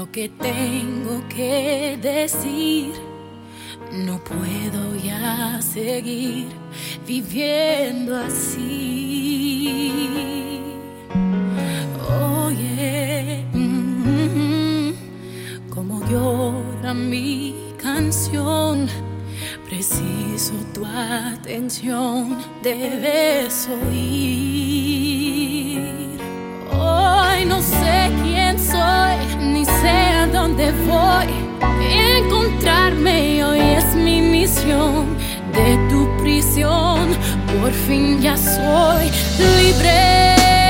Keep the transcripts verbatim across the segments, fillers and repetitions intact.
lo que tengo que decir. No puedo ya seguir viviendo así. Oye, mm, como llora mi canción, preciso tu atención, debes oír. Hoy no sé quién soy, ni sé a dónde voy. Encontrarme hoy es mi misión. De tu prisión, por fin ya soy libre.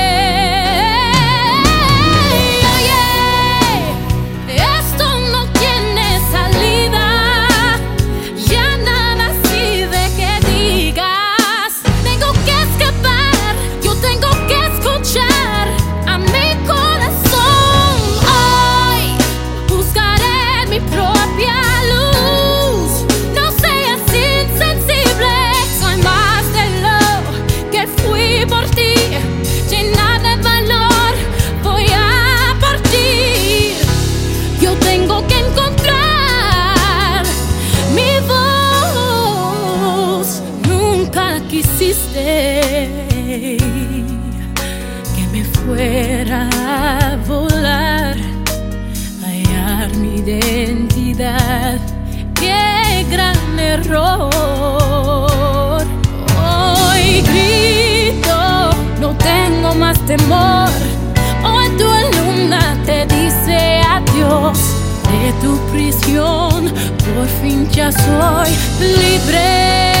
Quisiste que me fuera a volar, hallar mi identidad. ¡Qué gran error! Hoy grito, no tengo más temor. Hoy tu alumna te dice adiós. De tu prisión, por fin ya soy libre.